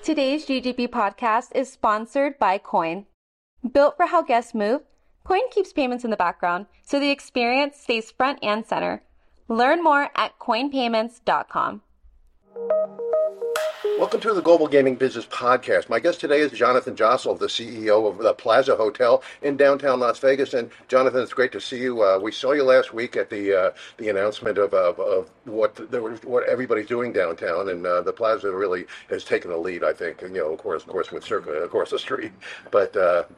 Today's GGB podcast is sponsored by Coin. Built for how guests move, Coin keeps payments in the background so the experience stays front and center. Learn more at coinpayments.com. Welcome to the Global Gaming Business Podcast. My guest today is Jonathan Josol, the CEO of the Plaza Hotel in downtown Las Vegas. And Jonathan, it's great to see you. We saw you last week at the announcement of what everybody's doing downtown, and the Plaza really has taken the lead. I think, of course, with Circa across the street, but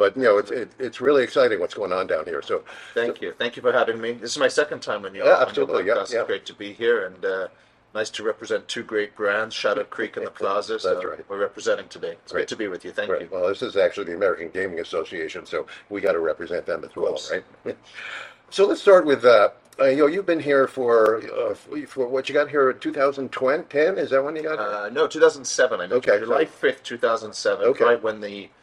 it's really exciting what's going on down here. So, thank you for having me. This is my second time on your absolutely, podcast. It's great to be here and. Nice to represent two great brands, Shadow Creek and the Plaza. So That's right. We're representing today. It's great to be with you. Thank you. Well, this is actually the American Gaming Association, so we got to represent them as well, right? So let's start with, you've been here for what you got here in 2010? Is that when you got here? No, 2007. I know. Okay. July 5th, 2007. Okay. Right when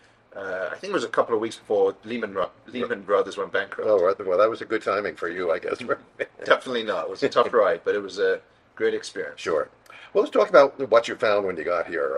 I think it was a couple of weeks before Lehman Brothers went bankrupt. Oh, right. Well, that was a good timing for you, I guess. Definitely not. It was a tough ride, but it was a great experience. Sure. Well, let's talk about what you found when you got here.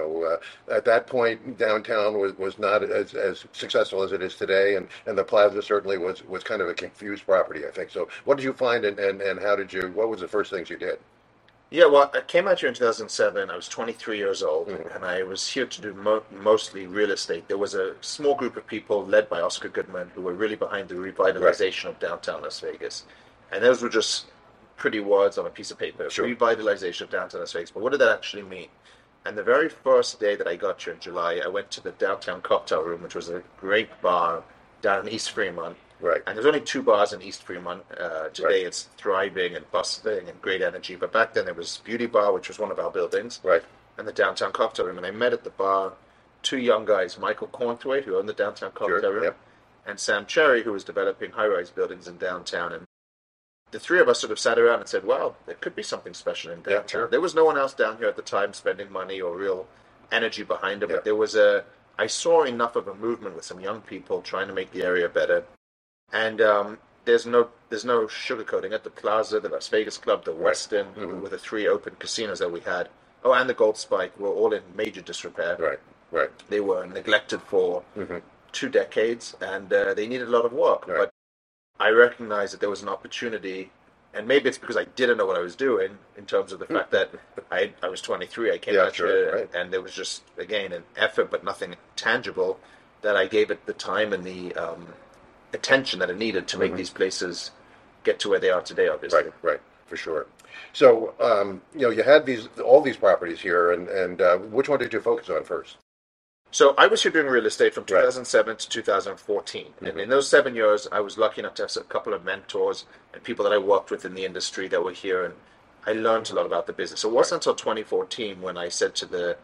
At that point, downtown was not as successful as it is today, and the Plaza certainly was kind of a confused property, I think. So what did you find, and what was the first things you did? Yeah, well, I came out here in 2007. I was 23 years old, and I was here to do mostly real estate. There was a small group of people led by Oscar Goodman who were really behind the revitalization of downtown Las Vegas. And those were just pretty words on a piece of paper. Sure. Revitalization of downtown Las Vegas. But what did that actually mean? And the very first day that I got here in July, I went to the Downtown Cocktail Room, which was a great bar down in East Fremont. Right. And there's only two bars in East Fremont. Today It's thriving and bustling and great energy. But back then there was Beauty Bar, which was one of our buildings. Right. And the Downtown Cocktail Room. And I met at the bar two young guys, Michael Cornthwaite, who owned the Downtown Cocktail Room, yep. and Sam Cherry, who was developing high-rise buildings in downtown. And the three of us sort of sat around and said, wow, there could be something special in downtown. Yeah, sure. There was no one else down here at the time spending money or real energy behind it, but there was I saw enough of a movement with some young people trying to make the area better. And there's no sugarcoating it. The Plaza, the Las Vegas Club, the Westin, with the three open casinos that we had, and the Gold Spike were all in major disrepair. Right. They were neglected for 2 decades, and they needed a lot of work. Right. But I recognized that there was an opportunity, and maybe it's because I didn't know what I was doing in terms of the fact that I was 23, I came out here, and there was just, again, an effort but nothing tangible, that I gave it the time and the attention that it needed to make these places get to where they are today, obviously. Right, for sure. So, you had all these properties here, and which one did you focus on first? So I was here doing real estate from 2007 to 2014. And in those 7 years, I was lucky enough to have a couple of mentors and people that I worked with in the industry that were here, and I learned a lot about the business. So it wasn't until 2014 when I said to the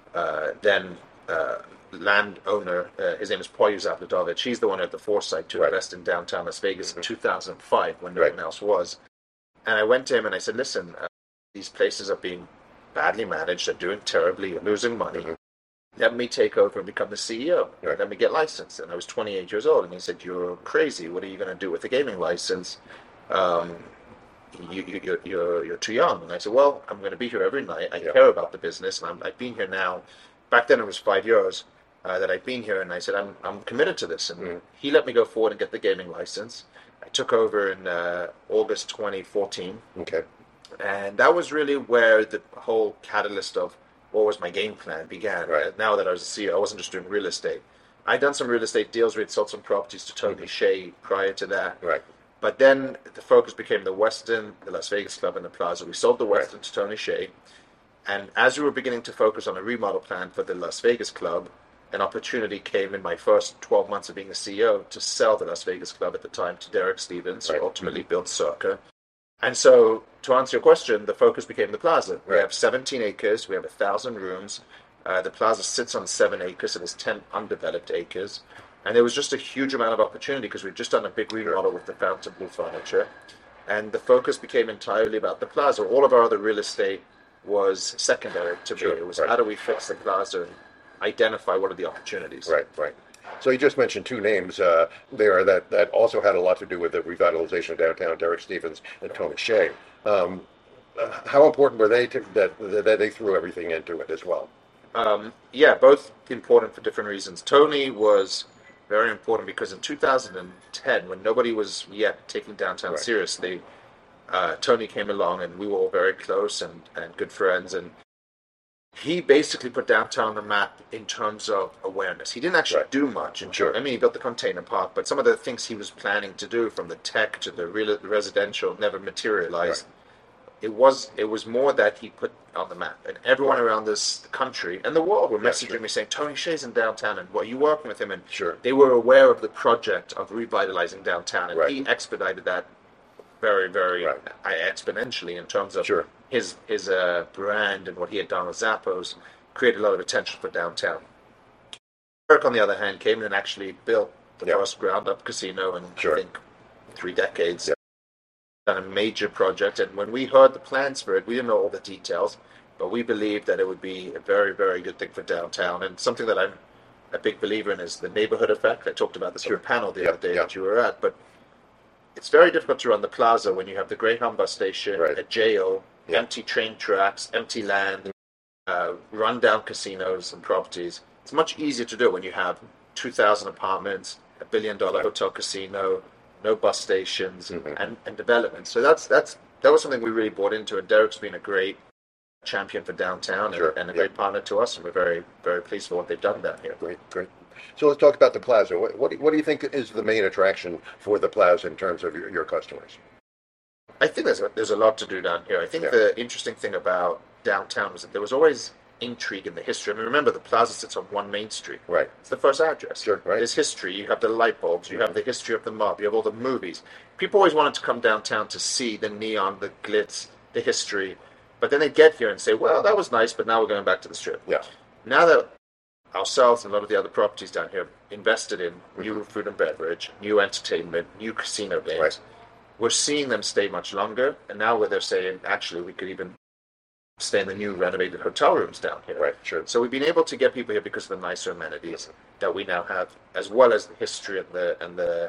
then landowner, his name is Poyu Zavladovich, he's the one who had the foresight to invest in downtown Las Vegas in 2005 when no one else was. And I went to him and I said, listen, these places are being badly managed, they're doing terribly, you're losing money. Let me take over and become the CEO. Let me get licensed. And I was 28 years old. And he said, you're crazy. What are you going to do with the gaming license? You're too young. And I said, well, I'm going to be here every night. I care about the business. And I've been here now. Back then it was 5 years that I've been here. And I said, I'm committed to this. And he let me go forward and get the gaming license. I took over in August 2014. Okay. And that was really where the whole catalyst of what was my game plan began. Now that I was a CEO, I wasn't just doing real estate. I'd done some real estate deals. We had sold some properties to Tony Hsieh prior to that. But then the focus became the Westin, the Las Vegas Club, and the Plaza. We sold the Westin to Tony Hsieh. And as we were beginning to focus on a remodel plan for the Las Vegas Club, an opportunity came in my first 12 months of being a CEO to sell the Las Vegas Club at the time to Derek Stevens, who ultimately built Circa. And so, to answer your question, the focus became the Plaza. We have 17 acres, we have 1,000 rooms. The Plaza sits on 7 acres, so there's 10 undeveloped acres. And there was just a huge amount of opportunity because we'd just done a big remodel with the Fontainebleau furniture. And the focus became entirely about the Plaza. All of our other real estate was secondary to me. It was how do we fix the Plaza and identify what are the opportunities. Right. So you just mentioned two names there that also had a lot to do with the revitalization of downtown, Derek Stevens and Tony Hsieh. How important were they that they threw everything into it as well? Yeah, both important for different reasons. Tony was very important because in 2010, when nobody was yet taking downtown seriously, Tony came along and we were all very close and good friends. And he basically put downtown on the map in terms of awareness. He didn't actually do much. I mean, he built the container park, but some of the things he was planning to do, from the tech to the residential, never materialized. It was more that he put on the map, and everyone around this country and the world were messaging me saying, Tony Hsieh's in downtown, and what, are you working with him? And they were aware of the project of revitalizing downtown, and he expedited that very, very exponentially in terms of his brand and what he had done with Zappos, created a lot of attention for downtown. Kirk, on the other hand, came in and actually built the first ground-up casino in, I think, 3 decades. Done a major project, and when we heard the plans for it, we didn't know all the details, but we believed that it would be a very, very good thing for downtown. And something that I'm a big believer in is the neighborhood effect. I talked about this on a panel the other day that you were at, but it's very difficult to run the plaza when you have the Greyhound bus station, a jail, empty train tracks, empty land, run-down casinos and properties. It's much easier to do when you have 2,000 apartments, $1 billion hotel casino, no bus stations, and development. So that was something we really bought into, and Derek's been a great champion for downtown and a great partner to us, and we're very, very pleased for what they've done down here. Great. So let's talk about the plaza. What do you think is the main attraction for the plaza in terms of your customers? I think there's a lot to do down here. I think the interesting thing about downtown was that there was always intrigue in the history. I mean, remember, the plaza sits on 1 Main Street. It's the first address. There's history. You have the light bulbs. You have the history of the mob. You have all the movies. People always wanted to come downtown to see the neon, the glitz, the history. But then they get here and say, well, that was nice, but now we're going back to the Strip. Now that ourselves and a lot of the other properties down here invested in new food and beverage, new entertainment, new casino games, we're seeing them stay much longer. And now where they're saying, actually, we could even stay in the new renovated hotel rooms down here. So we've been able to get people here because of the nicer amenities that we now have, as well as the history and the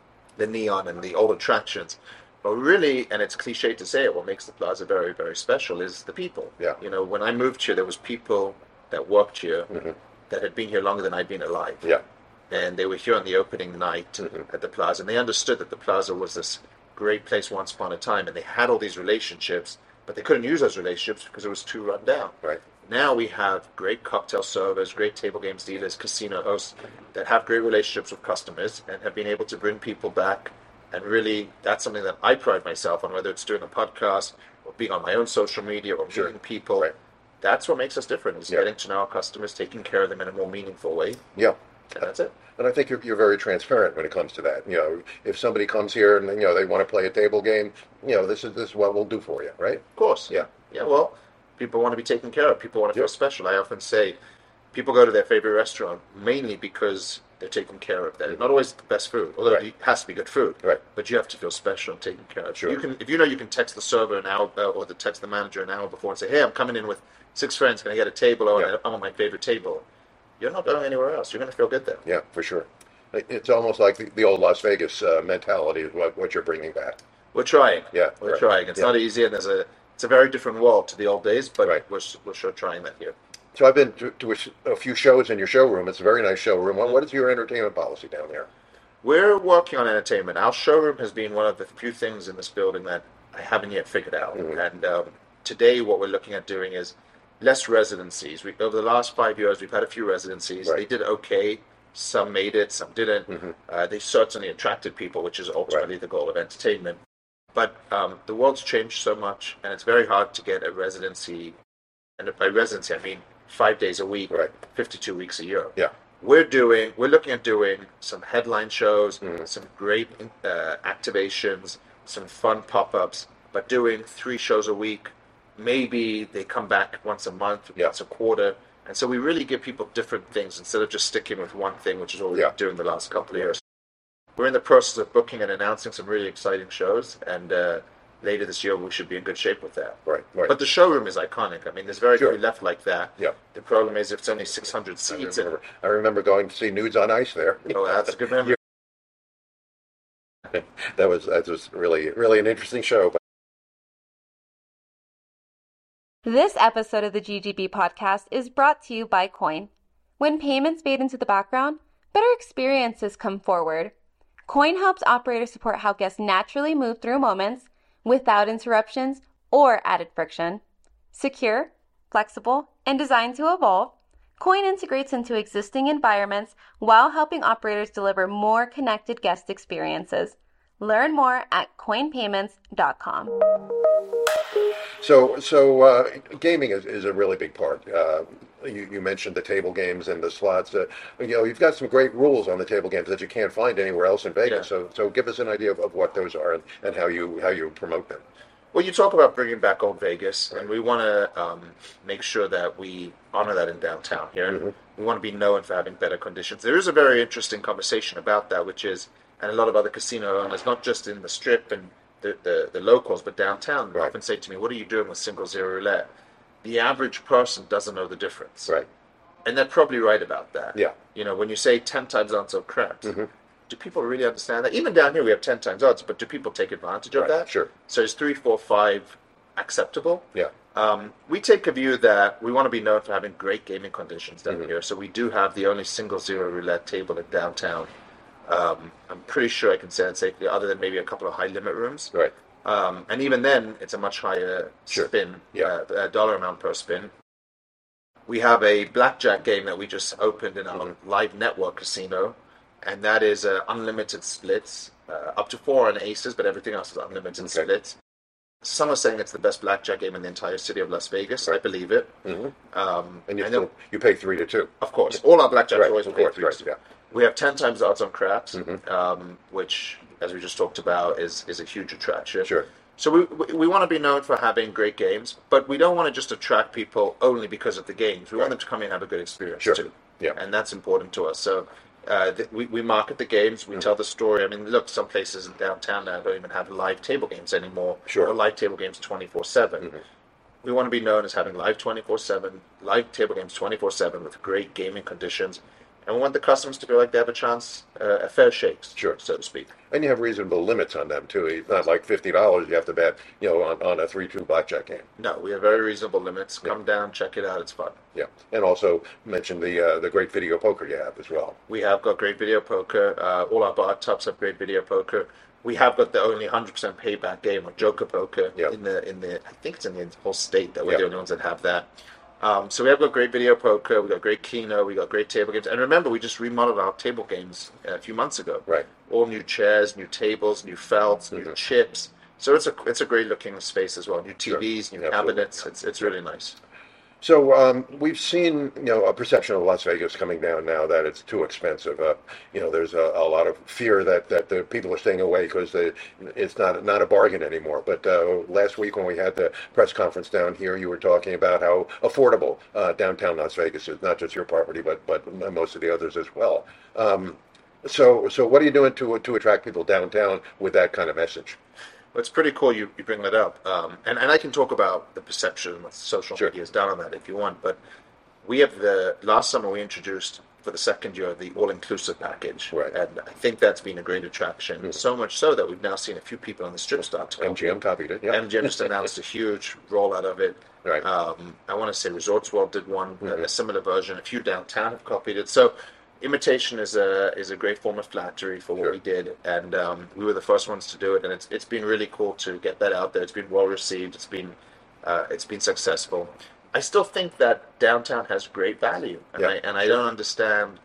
neon and the old attractions. But really, and it's cliche to say it, what makes the plaza very, very special is the people. You know, when I moved here, there was people that worked here that had been here longer than I'd been alive. And they were here on the opening night at the plaza, and they understood that the plaza was this great place once upon a time, and they had all these relationships, but they couldn't use those relationships because it was too run down. Now we have great cocktail servers, great table games dealers, casino hosts that have great relationships with customers and have been able to bring people back. And really, that's something that I pride myself on, whether it's doing a podcast or being on my own social media or meeting people. That's what makes us different, is getting to know our customers, taking care of them in a more meaningful way. And that's it. And I think you're very transparent when it comes to that. You know, if somebody comes here and they want to play a table game, this is what we'll do for you, right? Of course. Well, people want to be taken care of. People want to feel special. I often say people go to their favorite restaurant mainly because they're taken care of. They're not always the best food, although it has to be good food. But you have to feel special and taken care of. You can, if you can text the server an hour or text the manager an hour before and say, hey, I'm coming in with 6 friends. Can I get a table? I'm on my favorite table. You're not going anywhere else. You're going to feel good there. Yeah, for sure. It's almost like the old Las Vegas mentality is what you're bringing back. We're trying. We're trying. It's not easy, and it's a very different world to the old days, but we're sure trying that here. So I've been to a few shows in your showroom. It's a very nice showroom. What is your entertainment policy down there? We're working on entertainment. Our showroom has been one of the few things in this building that I haven't yet figured out. And today what we're looking at doing is less residencies. Over the last 5 years, we've had a few residencies. They did okay. Some made it, some didn't. They certainly attracted people, which is ultimately the goal of entertainment. But the world's changed so much, and it's very hard to get a residency. And by residency, I mean 5 days a week, 52 weeks a year. We're looking at doing some headline shows, some great activations, some fun pop-ups, but doing 3 shows a week. Maybe they come back once a month, once a quarter. And so we really give people different things instead of just sticking with one thing, which is what we've been doing the last couple of years. We're in the process of booking and announcing some really exciting shows, and later this year we should be in good shape with that. But the showroom is iconic. I mean, there's very few left like that. The problem is if it's only 600 seats. I remember going to see Nudes on Ice there. Oh, that's a good memory. That was really, really an interesting show. This episode of the GGB podcast is brought to you by Coin. When payments fade into the background, better experiences come forward. Coin helps operators support how guests naturally move through moments without interruptions or added friction. Secure, flexible, and designed to evolve, Coin integrates into existing environments while helping operators deliver more connected guest experiences. Learn more at coinpayments.com. So gaming is a really big part. You mentioned the table games and the slots. You've got some great rules on the table games that you can't find anywhere else in Vegas. Yeah. So give us an idea of what those are and how you promote them. Well, you talk about bringing back old Vegas, and we want to make sure that we honor that in downtown here. Mm-hmm. We want to be known for having better conditions. There is a very interesting conversation about that, which is, and a lot of other casino owners, not just in the Strip and the locals, but downtown, right, often say to me, what are you doing with single zero roulette? The average person doesn't know the difference. Right. And they're probably right about that. Yeah. When you say 10 times odds of craps, mm-hmm, do people really understand that? Even down here, we have 10 times odds, but do people take advantage of that? Sure. So is 3, 4, 5 acceptable? Yeah. We take a view that we want to be known for having great gaming conditions down mm-hmm, here. So we do have the only single zero roulette table in downtown. I'm pretty sure I can say that safely, other than maybe a couple of high limit rooms. Right. And even then, it's a much higher spin, dollar amount per spin. We have a blackjack game that we just opened in our live network casino, and that is unlimited splits, up to 4 on aces, but everything else is unlimited splits. Some are saying it's the best blackjack game in the entire city of Las Vegas. Right. I believe it. Mm-hmm. And you pay 3 to 2. Of course. All our blackjacks right, always pay 3 to 2. Yeah. We have 10 times odds on craps, mm-hmm, which, as we just talked about, is a huge attraction. Sure. So we want to be known for having great games, but we don't want to just attract people only because of the games. We want them to come in and have a good experience too. Yeah. And that's important to us. So we market the games, we tell the story. I mean, look, some places in downtown now don't even have live table games anymore. Sure. Or live table games 24/7. We want to be known as having live 24/7, live table games 24/7 with great gaming conditions. And we want the customers to feel like they have a chance, a fair shake, so to speak. And you have reasonable limits on them too. It's not like $50 you have to bet, on a 3-2 blackjack game. No, we have very reasonable limits. Come down, check it out. It's fun. Yeah, and also mention the great video poker you have as well. We have got great video poker. All our bar tops have great video poker. We have got the only 100% payback game of Joker Poker in the. I think it's in the whole state that we're the only ones that have that. So we have got great video poker, we got great Keno, we got great table games. And remember, we just remodeled our table games a few months ago. Right. All new chairs, new tables, new felts, new chips. So it's a great looking space as well. New TVs, new cabinets. It's really nice. So we've seen, a perception of Las Vegas coming down now that it's too expensive. There's a lot of fear that the people are staying away because it's not a bargain anymore. But last week when we had the press conference down here, you were talking about how affordable downtown Las Vegas is, not just your property, but most of the others as well. So what are you doing to attract people downtown with that kind of message? Well, it's pretty cool you bring that up. And I can talk about the perception what social media has done on that if you want. But we have last summer we introduced for the second year the all-inclusive package. Right. And I think that's been a great attraction. So much so that we've now seen a few people on the Strip start to come. MGM copied it, yeah. MGM just announced a huge rollout of it. Right. I want to say Resorts World did one, a similar version. A few downtown have copied it. So imitation is a great form of flattery for what we did, and we were the first ones to do it, and it's been really cool to get that out there. It's been well received. It's been successful. I still think that downtown has great value, and I don't understand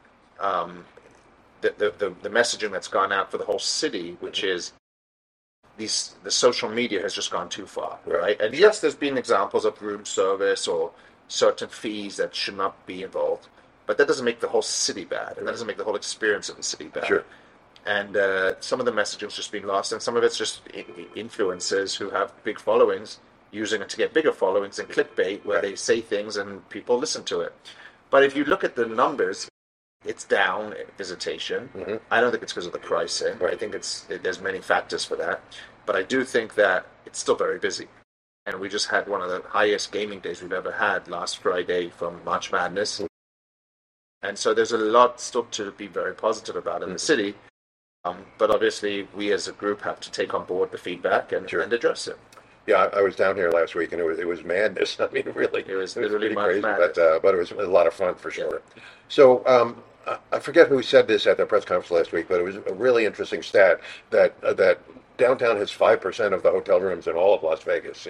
the messaging that's gone out for the whole city, which is the social media has just gone too far, right? And yes, there's been examples of room service or certain fees that should not be involved. But that doesn't make the whole city bad, and that doesn't make the whole experience of the city bad. Sure. And some of the messaging's just been lost, and some of it's just influencers who have big followings using it to get bigger followings and clickbait, where they say things and people listen to it. But if you look at the numbers, it's down visitation. I don't think it's because of the pricing. I think there's many factors for that. But I do think that it's still very busy. And we just had one of the highest gaming days we've ever had last Friday from March Madness. And so there's a lot still to be very positive about in the city. But obviously, we as a group have to take on board the feedback and address it. Yeah, I was down here last week, and it was madness. I mean, really, It was it was literally pretty March crazy, Madness. but it was a lot of fun for sure. So I forget who said this at the press conference last week, but it was a really interesting stat that downtown has 5% of the hotel rooms in all of Las Vegas.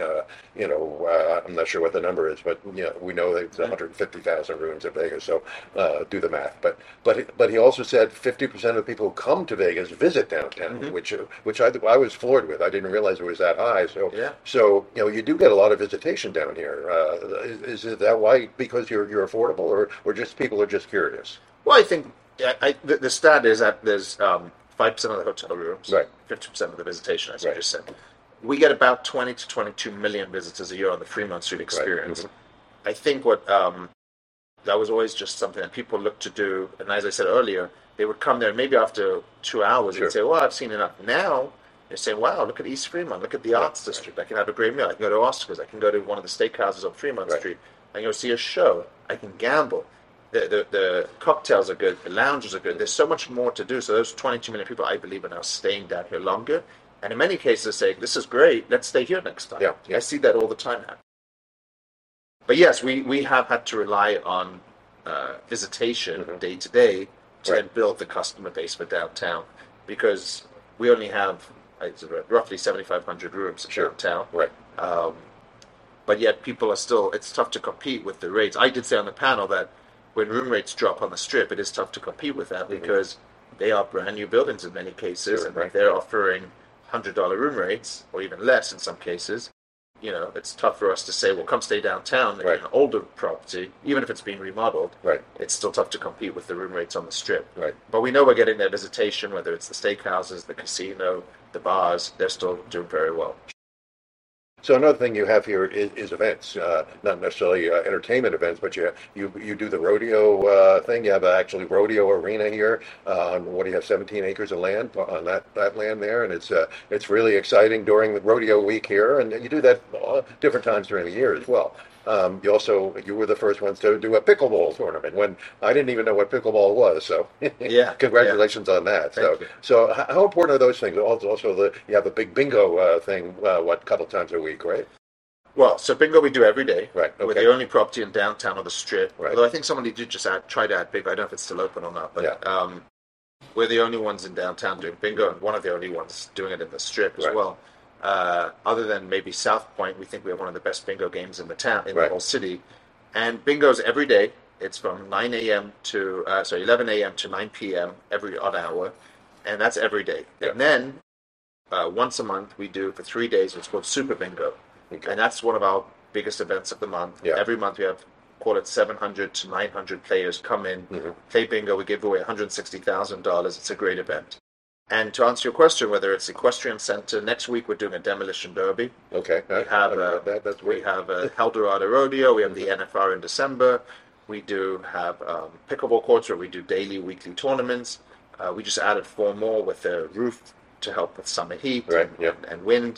I'm not sure what the number is, but we know that it's 150,000 rooms in Vegas. So do the math. But he also said 50% of the people who come to Vegas visit downtown, which I was floored with. I didn't realize it was that high. So Yeah. so you do get a lot of visitation down here. Is it that why? Because you're affordable, or just people are just curious? Well, I think the stat is that there's 5% of the hotel rooms, Right. 50% of the visitation, as you Right. just said. We get about 20 to 22 million visitors a year on the Fremont Street experience. I think what that was always just something that people looked to do, and as I said earlier, they would come there and maybe after 2 hours Sure. they'd say, "Well, I've seen enough." Now they're saying, "Wow, look at East Fremont, look at the Arts District. I can have a great meal. I can go to Oscars. I can go to one of the steakhouses on Fremont Right. Street. I can go see a show. I can gamble." The cocktails are good, the lounges are good. There's so much more to do. So those 22 million people, I believe, are now staying down here longer. And in many cases, they're saying, "This is great. Let's stay here next time." Yeah, yeah. I see that all the time now. But yes, we have had to rely on visitation day to day to Right. then build the customer base for downtown, because we only have roughly 7,500 rooms in Sure. downtown. Right. But yet people are still, it's tough to compete with the rates. I did say on the panel that when room rates drop on the Strip, it is tough to compete with that because they are brand new buildings in many cases, Sure, and right. they're offering $100 room rates or even less in some cases. It's tough for us to say, well, come stay downtown Right. in an older property, even if it's being remodeled. Right. It's still tough to compete with the room rates on the Strip. Right. But we know we're getting their visitation, whether it's the steakhouses, the casino, the bars, they're still doing very well. So another thing you have here is events, not necessarily entertainment events, but you do the rodeo thing. You have an actually rodeo arena here on what do you have, 17 acres of land on that land there, and it's really exciting during the rodeo week here, and you do that different times during the year as well. You were the first ones to do a pickleball tournament when I didn't even know what pickleball was. So Yeah, congratulations on that. Thank you. So how important are those things? Also, you have a big bingo thing, a couple times a week, right? Well, so bingo we do every day. Right, We're okay. the only property in downtown on the Strip. Right. Although I think somebody did just try to add bingo. I don't know if it's still open or not, but Yeah. we're the only ones in downtown doing bingo, and one of the only ones doing it in the Strip as Right. well. Other than maybe South Point, we think we have one of the best bingo games in the town, in Right. the whole city. And bingo's every day. It's from 9 a.m. to 11 a.m. to 9 p.m. every odd hour, and that's every day. Yeah. And then once a month we do for 3 days what's called Super Bingo, Okay. and that's one of our biggest events of the month. Yeah. Every month we have, call it 700 to 900 players come in, play bingo. We give away $160,000. It's a great event. And to answer your question, whether it's Equestrian Center, next week we're doing a demolition derby. Okay. We have That's we great. have Eldorado Rodeo. We have the NFR in December. We do have pickleball courts where we do daily, weekly tournaments. We just added 4 more with the roof to help with summer heat Right, yeah. and wind.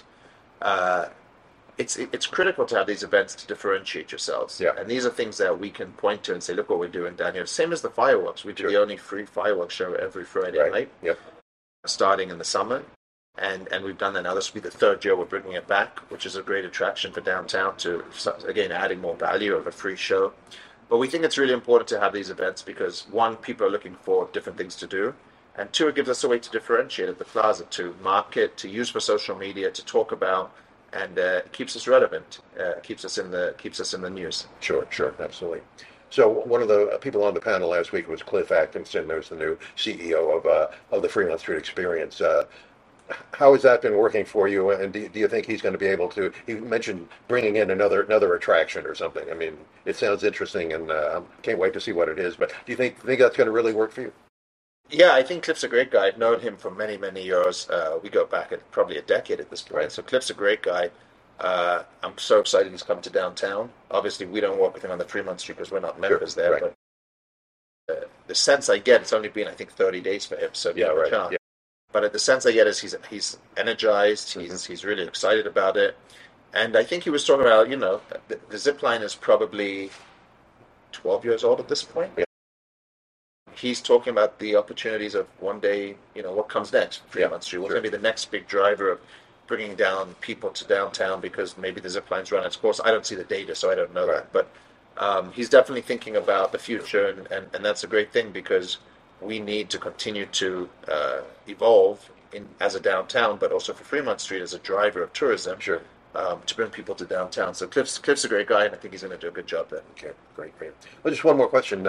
It's critical to have these events to differentiate yourselves. Yeah. And these are things that we can point to and say, look what we're doing down here. Same as the fireworks. We do Sure. the only free fireworks show every Friday Right. night, Yep. starting in the summer. And we've done that now. This will be the 3rd year we're bringing it back, which is a great attraction for downtown to, again, adding more value of a free show. But we think it's really important to have these events because, one, people are looking for different things to do. And 2, it gives us a way to differentiate at the plaza, to market, to use for social media, to talk about, and it keeps us relevant, keeps us in the news. Sure, absolutely. So one of the people on the panel last week was Cliff Atkinson, who's the new CEO of the Fremont Street Experience. How has that been working for you? And do you think he's going to be able to? He mentioned bringing in another attraction or something. I mean, it sounds interesting, and can't wait to see what it is. But do you think that's going to really work for you? Yeah, I think Cliff's a great guy. I've known him for many, many years. We go back at probably a decade at this point. Right. So Cliff's a great guy. I'm so excited he's come to downtown. Obviously, we don't work with him on the Fremont Street because we're not members there. right. But the sense I get, it's only been, I think, 30 days for him. So Yeah, right. chance. Yeah. But the sense I get is he's energized. He's really excited about it. And I think he was talking about, the zip line is probably 12 years old at this point. Yeah. He's talking about the opportunities of one day, what comes next, Fremont Street. What's sure. going to be the next big driver of bringing down people to downtown because maybe the zip line's run its course. I don't see the data, so I don't know that. But he's definitely thinking about the future, and that's a great thing because we need to continue to evolve as a downtown, but also for Fremont Street as a driver of tourism. Sure. To bring people to downtown. So Cliff's a great guy, and I think he's going to do a good job there. Okay, great. Well, just one more question.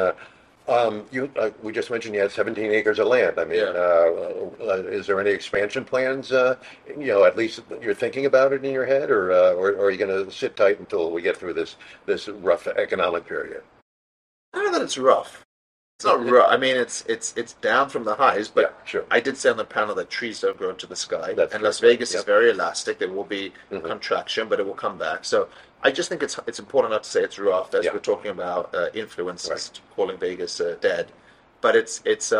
We just mentioned you had 17 acres of land. I mean, is there any expansion plans? At least you're thinking about it in your head, or are you going to sit tight until we get through this rough economic period? I don't know that it's rough. It's not rough. I mean, it's down from the highs, but sure. I did say on the panel that trees don't grow into the sky, That's and true. Las Vegas Yep. is very elastic. There will be contraction, but it will come back. So I just think it's important not to say it's rough, as we're talking about influences calling Vegas dead. But it's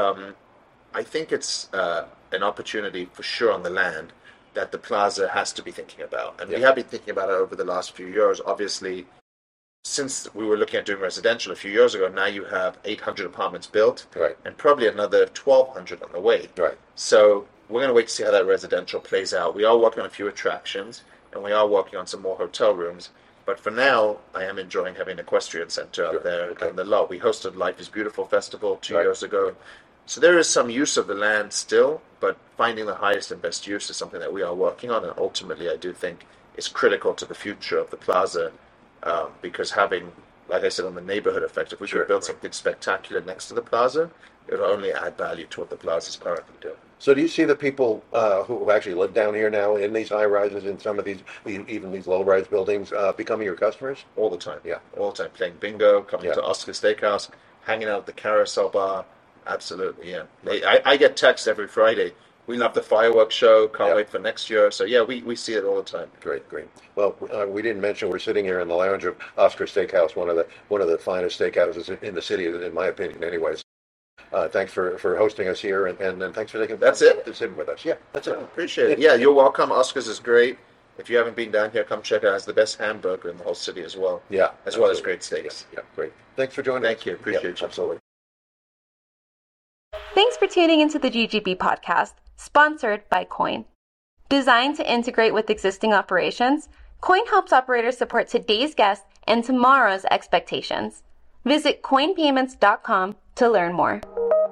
I think it's an opportunity for sure on the land that the plaza has to be thinking about, and we have been thinking about it over the last few years. Obviously, since we were looking at doing residential a few years ago, now you have 800 apartments built, and probably another 1,200 on the way. Right. So we're going to wait to see how that residential plays out. We are working on a few attractions, and we are working on some more hotel rooms. But for now, I am enjoying having an equestrian center out there on the lot. We hosted Life is Beautiful Festival 2 years ago. So there is some use of the land still, but finding the highest and best use is something that we are working on. And ultimately, I do think is critical to the future of the plaza. Because having, like I said, on the neighborhood effect, if we could build something spectacular next to the plaza, it will only add value to what the plaza is currently doing. So do you see the people who actually live down here now in these high rises, in some of these, even these low rise buildings, becoming your customers? All the time. Yeah. All the time. Playing bingo, coming to Oscar Steakhouse, hanging out at the Carousel Bar. Absolutely, yeah. I get texts every Friday. We love the fireworks show. Can't wait for next year. So yeah, we see it all the time. Great. Well, we didn't mention we're sitting here in the lounge of Oscar Steakhouse, one of the finest steakhouses in the city, in my opinion. Anyways, thanks for hosting us here, and thanks for taking That's it to sit with us. Yeah, that's it. Appreciate it. Yeah, you're welcome. Oscar's is great. If you haven't been down here, come check it out. It's the best hamburger in the whole city as well. Yeah, as well as great steaks. Yeah, great. Thanks for joining us. Thank you. Appreciate you. Absolutely. Thanks for tuning into the GGB podcast, sponsored by Coin. Designed to integrate with existing operations, Coin helps operators support today's guests and tomorrow's expectations. Visit coinpayments.com to learn more.